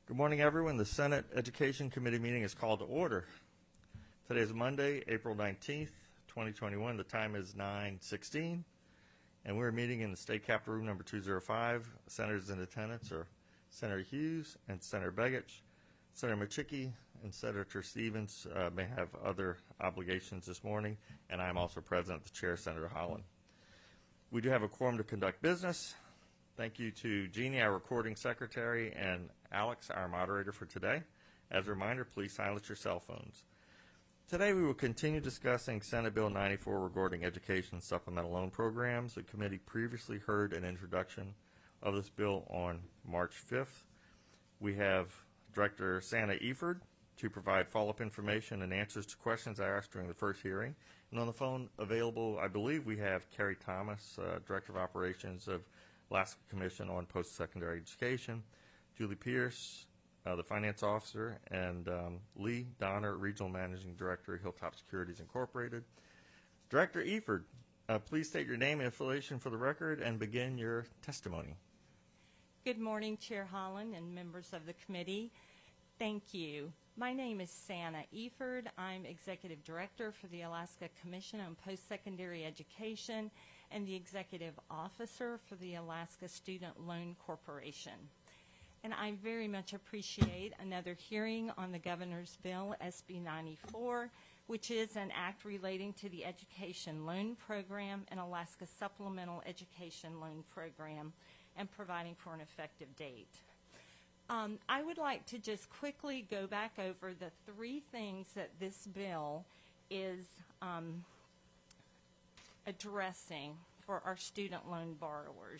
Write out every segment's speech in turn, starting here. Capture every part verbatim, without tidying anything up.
Good morning, everyone. The Senate Education Committee meeting is called to order. Today is Monday, April nineteenth, twenty twenty-one. The time is nine sixteen, and we're meeting in the State Capitol Room number two oh five. Senators in attendance are Senator Hughes and Senator Begich. Senator Machicki and Senator Stevens uh, may have other obligations this morning, and I'm also present, the chair, Senator Holland. We do have a quorum to conduct business. Thank you to Jeannie, our recording secretary, and Alex, our moderator for today. As a reminder, please silence your cell phones. Today we will continue discussing Senate Bill ninety-four regarding education supplemental loan programs. The committee previously heard an introduction of this bill on March fifth. We have Director Santa Eford to provide follow-up information and answers to questions I asked during the first hearing. And on the phone available, I believe we have Carrie Thomas, uh, Director of Operations of Alaska Commission on Post-Secondary Education, Julie Pierce, uh, the Finance Officer, and um, Lee Donner, Regional Managing Director of Hilltop Securities Incorporated. Director Eford, uh, please state your name and affiliation for the record and begin your testimony. Good morning, Chair Holland and members of the committee. Thank you. My name is Santa Eford. I'm Executive Director for the Alaska Commission on Post-Secondary Education and the Executive Officer for the Alaska Student Loan Corporation. And I very much appreciate another hearing on the Governor's Bill, S B ninety-four, which is an act relating to the Education Loan Program and Alaska Supplemental Education Loan Program and providing for an effective date. Um, I would like to just quickly go back over the three things that this bill is um, addressing for our student loan borrowers.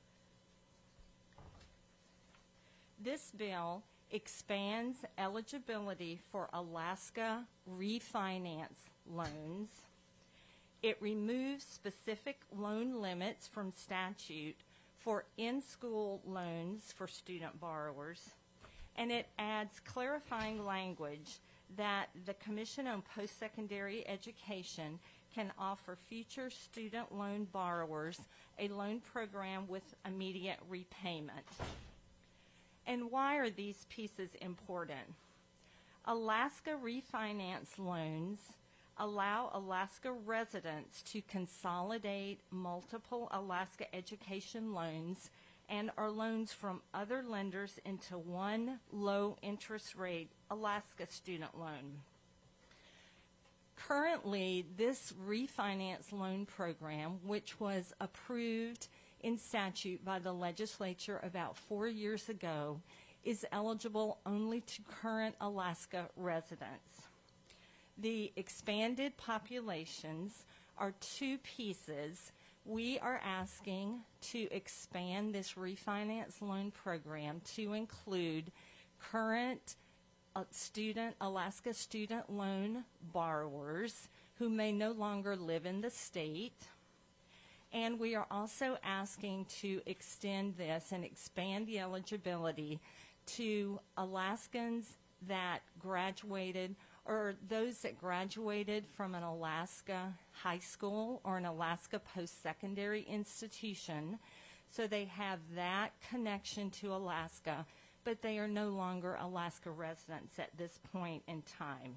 This bill expands eligibility for Alaska refinance loans. It removes specific loan limits from statute for in-school loans for student borrowers, and it adds clarifying language that the Commission on Post-Secondary Education can offer future student loan borrowers a loan program with immediate repayment. And why are these pieces important? Alaska refinance loans allow Alaska residents to consolidate multiple Alaska education loans and or loans from other lenders into one low interest rate Alaska student loan. Currently, this refinance loan program, which was approved in statute by the legislature about four years ago, is eligible only to current Alaska residents. The expanded populations are two pieces. We are asking to expand this refinance loan program to include current uh, student, Alaska student loan borrowers who may no longer live in the state. And we are also asking to extend this and expand the eligibility to Alaskans that graduated or those that graduated from an Alaska high school or an Alaska post-secondary institution. So they have that connection to Alaska, but they are no longer Alaska residents at this point in time.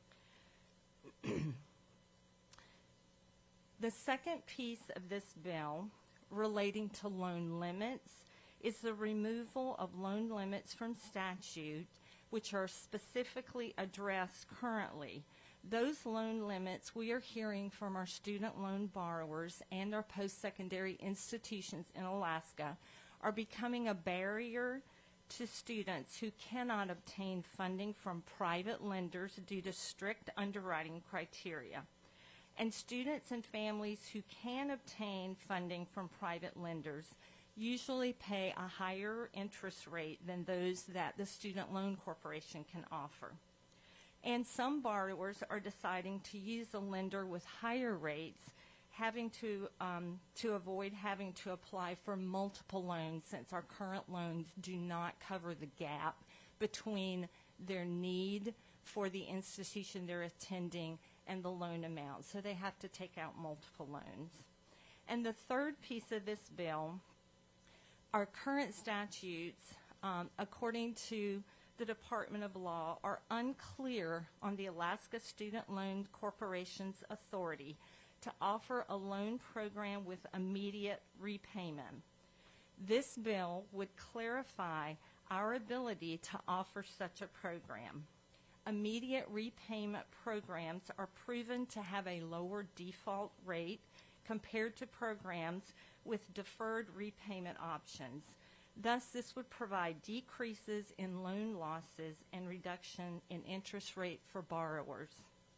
The second piece of this bill relating to loan limits is the removal of loan limits from statute, which are specifically addressed currently. Those loan limits we are hearing from our student loan borrowers and our post-secondary institutions in Alaska are becoming a barrier to students who cannot obtain funding from private lenders due to strict underwriting criteria. And students and families who can obtain funding from private lenders usually pay a higher interest rate than those that the Student Loan Corporation can offer. And some borrowers are deciding to use a lender with higher rates, having to, um, to avoid having to apply for multiple loans, since our current loans do not cover the gap between their need for the institution they're attending and the loan amount. So they have to take out multiple loans. And the third piece of this bill, our current statutes um, according to the Department of Law, are unclear on the Alaska Student Loan Corporation's authority to offer a loan program with immediate repayment. This bill would clarify our ability to offer such a program. Immediate repayment programs are proven to have a lower default rate compared to programs with deferred repayment options. Thus, this would provide decreases in loan losses and reduction in interest rate for borrowers.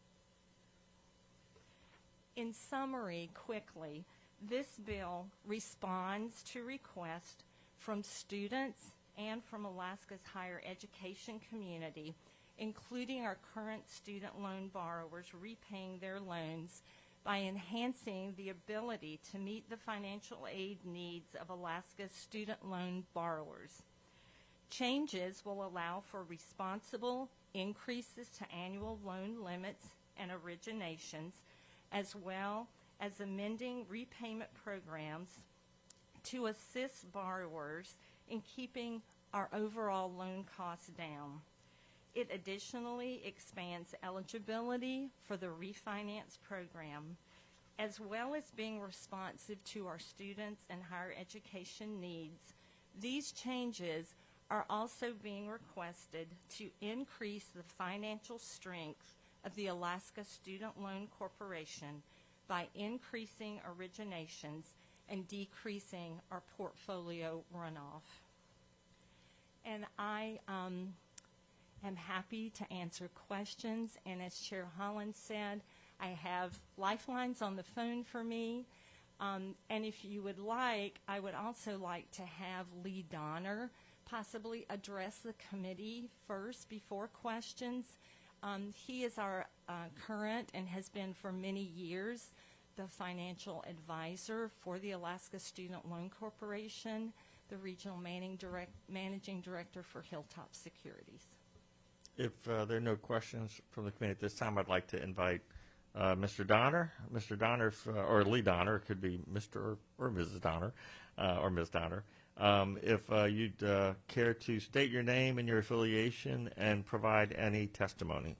In summary, quickly, this bill responds to requests from students and from Alaska's higher education community, including our current student loan borrowers repaying their loans by enhancing the ability to meet the financial aid needs of Alaska's student loan borrowers. Changes will allow for responsible increases to annual loan limits and originations, as well as amending repayment programs to assist borrowers in keeping our overall loan costs down. It additionally expands eligibility for the refinance program, as well as being responsive to our students and higher education needs. These changes are also being requested to increase the financial strength of the Alaska Student Loan Corporation by increasing originations and decreasing our portfolio runoff. And I um, am happy to answer questions, and as Chair Holland said, I have lifelines on the phone for me, um, and if you would like, I would also like to have Lee Donner possibly address the committee first before questions. Um, he is our uh, current and has been for many years the financial advisor for the Alaska Student Loan Corporation, the regional managing, direct, managing director for Hilltop Securities. If uh, there are no questions from the committee at this time, I'd like to invite uh, Mister Donner, Mister Donner, if, uh, or Lee Donner. It could be Mister or, or Missus Donner, uh, or Miz Donner. Um, if uh, you'd uh, care to state your name and your affiliation and provide any testimony.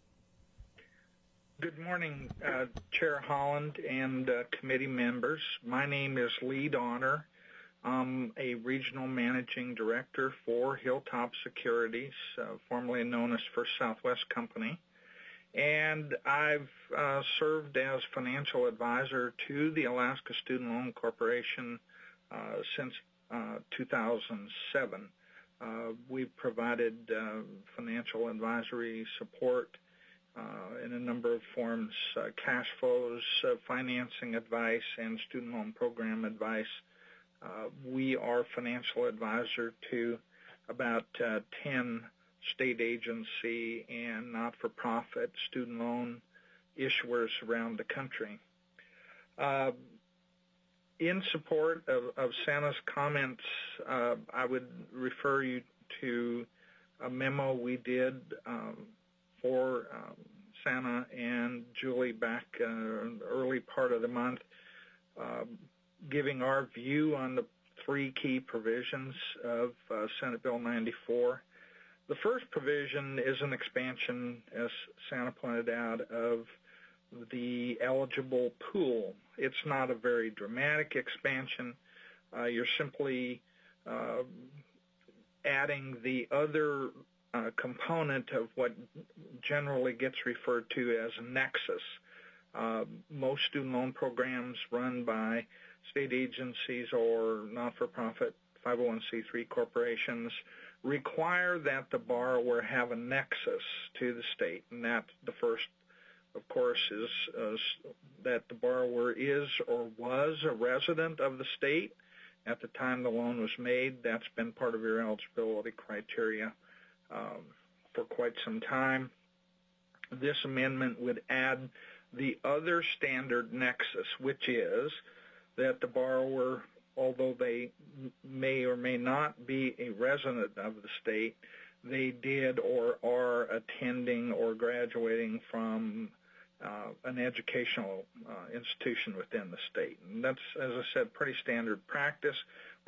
Good morning, uh, Chair Holland and uh, committee members. My name is Lee Donner. I'm a regional managing director for Hilltop Securities, uh, formerly known as First Southwest Company. And I've uh, served as financial advisor to the Alaska Student Loan Corporation uh, since uh, two thousand seven. Uh, we've provided uh, financial advisory support uh, in a number of forms, uh, cash flows, uh, financing advice, and student loan program advice. Uh, we are financial advisor to about uh, ten state agency and not-for-profit student loan issuers around the country. Uh, in support of, of Sana's comments, uh, I would refer you to a memo we did um, for um, Sana and Julie back uh, in the early part of the month, uh, giving our view on the three key provisions of uh, Senate Bill ninety-four. The first provision is an expansion, as Sana pointed out, of the eligible pool. It's not a very dramatic expansion. Uh, you're simply uh, adding the other uh, component of what generally gets referred to as a nexus. Uh, most student loan programs run by state agencies or not-for-profit five oh one c three corporations require that the borrower have a nexus to the state, and that the first, of course, is uh, that the borrower is or was a resident of the state at the time the loan was made. That's been part of your eligibility criteria um, for quite some time. This amendment would add the other standard nexus, which is that the borrower, although they may or may not be a resident of the state, they did or are attending or graduating from uh, an educational uh, institution within the state. And that's, as I said, pretty standard practice.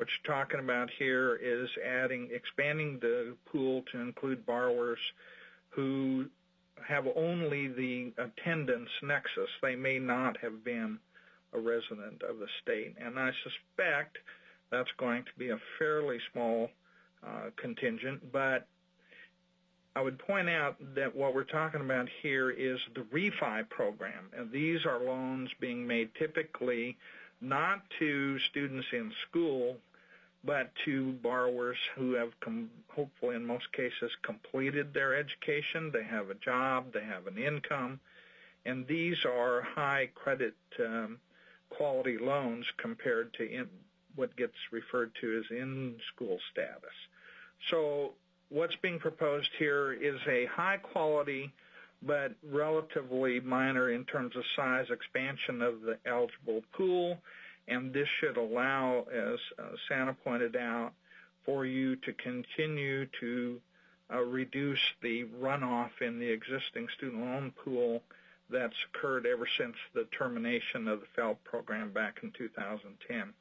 What you're talking about here is adding, expanding the pool to include borrowers who have only the attendance nexus. They may not have been a resident of the state. And I suspect that's going to be a fairly small uh, contingent, but I would point out that what we're talking about here is the refi program, and these are loans being made typically not to students in school, but to borrowers who have, com- hopefully in most cases, completed their education. They have a job, they have an income, and these are high credit um, quality loans compared to in, what gets referred to as in-school status. So what's being proposed here is a high quality but relatively minor in terms of size expansion of the eligible pool, and this should allow, as uh, Santa pointed out, for you to continue to uh, reduce the runoff in the existing student loan pool that's occurred ever since the termination of the F E L P program back in two thousand ten.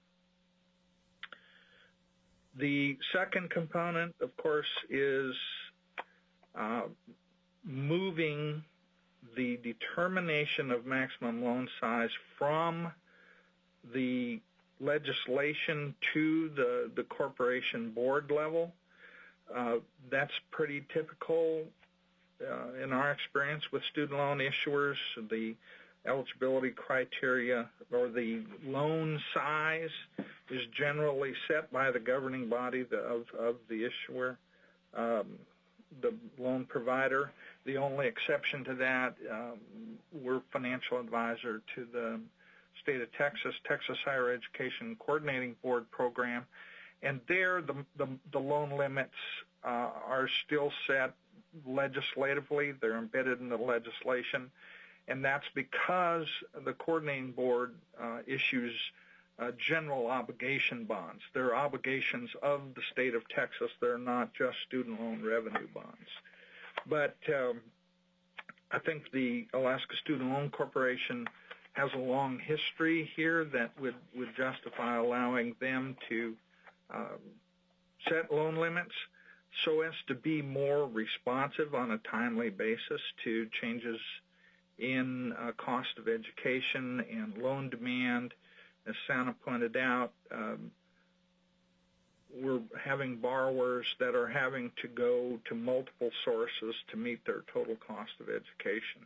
The second component, of course, is uh, moving the determination of maximum loan size from the legislation to the, the corporation board level. Uh, that's pretty typical uh, in our experience with student loan issuers. The eligibility criteria or the loan size is generally set by the governing body of, of the issuer, um, the loan provider. The only exception to that, um, we're financial advisor to the state of Texas, Texas Higher Education Coordinating Board program, and there the, the, the loan limits uh, are still set legislatively. They're embedded in the legislation, and that's because the coordinating board uh, issues uh, general obligation bonds. They're obligations of the state of Texas. They're not just student loan revenue bonds. But um, I think the Alaska Student Loan Corporation has a long history here that would, would justify allowing them to um, set loan limits so as to be more responsive on a timely basis to changes in uh, cost of education and loan demand. As Santa pointed out, um, we're having borrowers that are having to go to multiple sources to meet their total cost of education.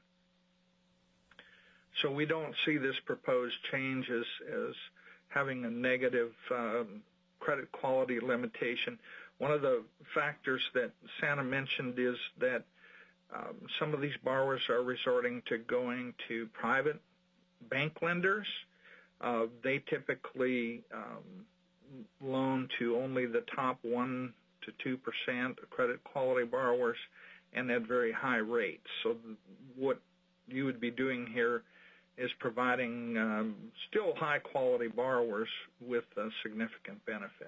So we don't see this proposed change as, as having a negative um, credit quality limitation. One of the factors that Santa mentioned is that um, some of these borrowers are resorting to going to private bank lenders. Uh, they typically um, loan to only the top one to two percent of credit quality borrowers and at very high rates. So what you would be doing here is providing um, still high-quality borrowers with a significant benefit.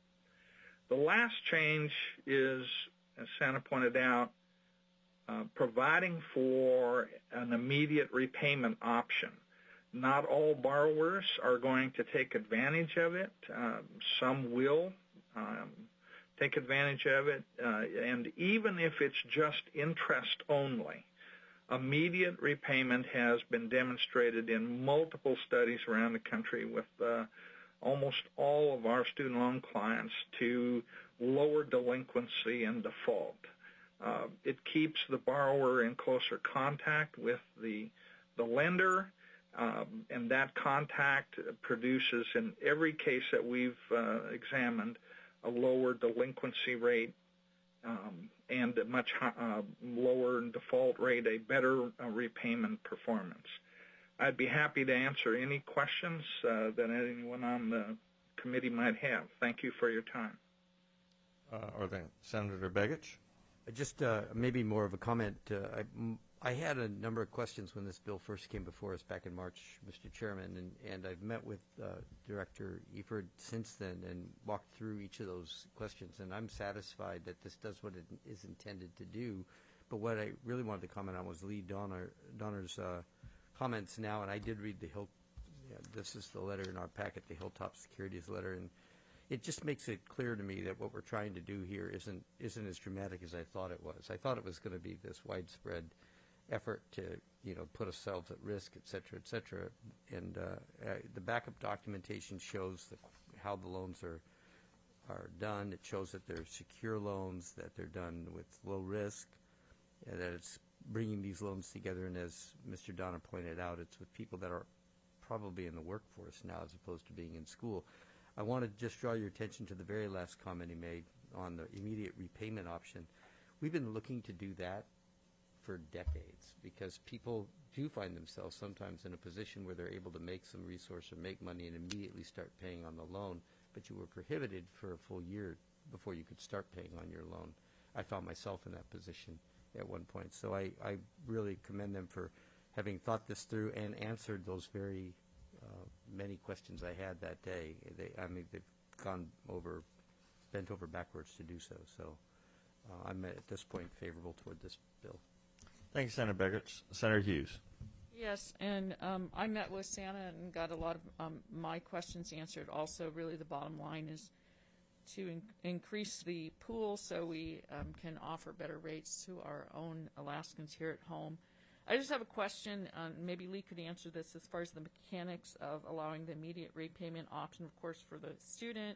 The last change is, as Santa pointed out, uh, providing for an immediate repayment option. Not all borrowers are going to take advantage of it. Um, some will um, take advantage of it, uh, and even if it's just interest only, immediate repayment has been demonstrated in multiple studies around the country with uh, almost all of our student loan clients to lower delinquency and default. Uh, it keeps the borrower in closer contact with the, the lender, um, and that contact produces, in every case that we've uh, examined, a lower delinquency rate Um, and a much uh, lower default rate, a better uh, repayment performance. I'd be happy to answer any questions uh, that anyone on the committee might have. Thank you for your time. Uh, or then Senator Begich? Just uh, maybe more of a comment. Uh, I, m- I had a number of questions when this bill first came before us back in March, Mister Chairman, and, and I've met with uh, Director Eford since then and walked through each of those questions, and I'm satisfied that this does what it is intended to do. But what I really wanted to comment on was Lee Donner, Donner's uh, comments now, and I did read the Hill, yeah, this is the letter in our packet, the Hilltop Securities letter, and it just makes it clear to me that what we're trying to do here isn't isn't as dramatic as I thought it was. I thought it was going to be this widespread effort to, you know, put ourselves at risk, et cetera, et cetera. And uh, uh, the backup documentation shows the, how the loans are are done. It shows that they're secure loans, that they're done with low risk, and that it's bringing these loans together. And as Mister Donner pointed out, it's with people that are probably in the workforce now as opposed to being in school. I want to just draw your attention to the very last comment he made on the immediate repayment option. We've been looking to do that for decades because people do find themselves sometimes in a position where they're able to make some resource or make money and immediately start paying on the loan, but you were prohibited for a full year before you could start paying on your loan. I found myself in that position at one point. So I, I really commend them for having thought this through and answered those very uh, many questions I had that day. They, I mean, they've gone over, bent over backwards to do so. So uh, I'm at this point favorable toward this bill. Thank you, Senator Begich. Senator Hughes. Yes, and um, I met with Santa and got a lot of um, my questions answered. Also, really the bottom line is to in- increase the pool so we um, can offer better rates to our own Alaskans here at home. I just have a question, um, maybe Lee could answer this as far as the mechanics of allowing the immediate repayment option, of course, for the student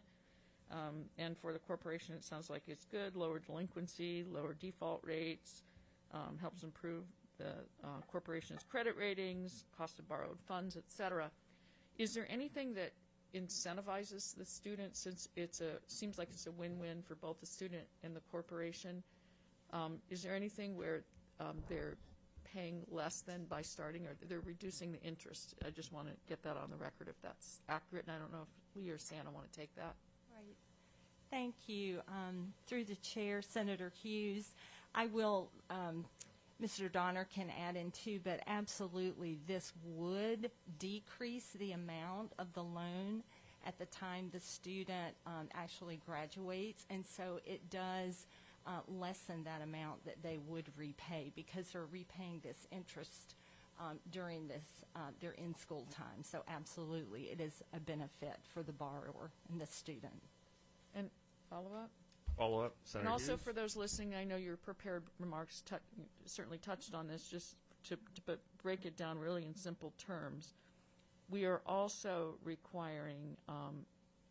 um, and for the corporation. It sounds like it's good, lower delinquency, lower default rates, um, helps improve the uh, corporation's credit ratings, cost of borrowed funds, et cetera. Is there anything that incentivizes the student, since it's a seems like it's a win-win for both the student and the corporation? Um, is there anything where um, they're paying less than by starting, or they're reducing the interest? I just want to get that on the record if that's accurate, and I don't know if Lee or Santa want to take that. Right. Thank you. Um, through the chair, Senator Hughes, I will, um, Mister Donner can add in too, but absolutely this would decrease the amount of the loan at the time the student um, actually graduates, and so it does Uh, lessen that amount that they would repay because they're repaying this interest um, during this uh, their in-school time. So absolutely, it is a benefit for the borrower and the student. And follow-up? Follow up, Senator And also Hughes. for those listening, I know your prepared remarks t- certainly touched on this, just to, to but break it down really in simple terms. We are also requiring um,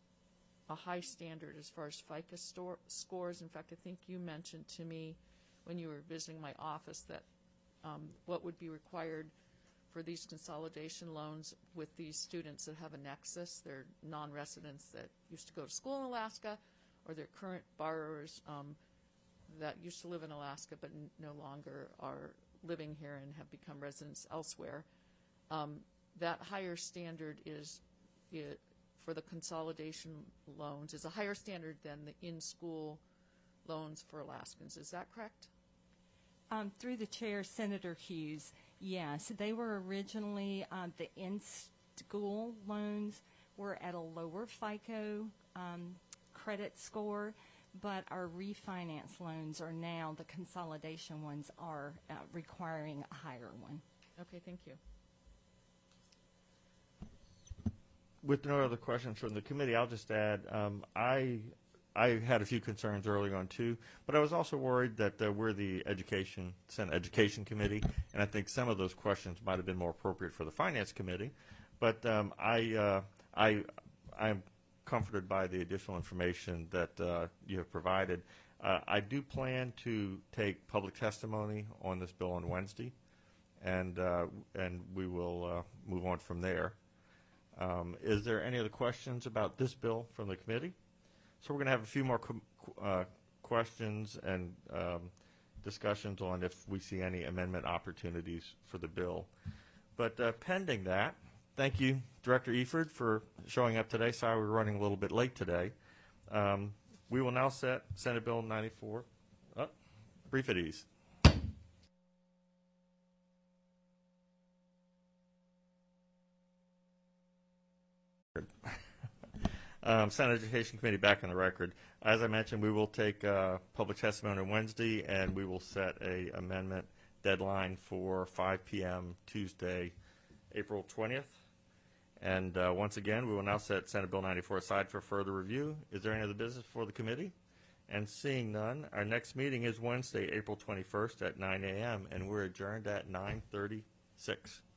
a high standard as far as FICO store, scores. In fact, I think you mentioned to me when you were visiting my office that um, what would be required for these consolidation loans with these students that have a nexus. They're non-residents that used to go to school in Alaska, or they're current borrowers um, that used to live in Alaska but n- no longer are living here and have become residents elsewhere. Um, that higher standard is it, for the consolidation loans is a higher standard than the in-school loans for Alaskans. Is that correct? Um, through the chair, Senator Hughes, yes, they were originally, uh, the in-school loans were at a lower FICO um, credit score, but our refinance loans are now, the consolidation ones are uh, requiring a higher one. Okay, thank you. With no other questions from the committee, I'll just add, um, I I had a few concerns early on too, but I was also worried that uh, we're the education Senate Education Committee, and I think some of those questions might have been more appropriate for the Finance Committee. But um, I uh, I I'm comforted by the additional information that uh, you have provided. Uh, I do plan to take public testimony on this bill on Wednesday, and uh, and we will uh, move on from there. Um, is there any other questions about this bill from the committee? So we're going to have a few more com- uh, questions and um, discussions on if we see any amendment opportunities for the bill. But uh, pending that, thank you, Director Eford, for showing up today. Sorry we're running a little bit late today. Um, we will now set Senate Bill ninety-four. Oh, brief at ease. Um, Senate Education Committee back on the record. As I mentioned, we will take uh, public testimony on Wednesday, and we will set a amendment deadline for five p.m. Tuesday, April twentieth. And uh, once again, we will now set Senate Bill ninety-four aside for further review. Is there any other business for the committee? And seeing none, our next meeting is Wednesday, April twenty-first at nine a m, and we're adjourned at nine thirty-six.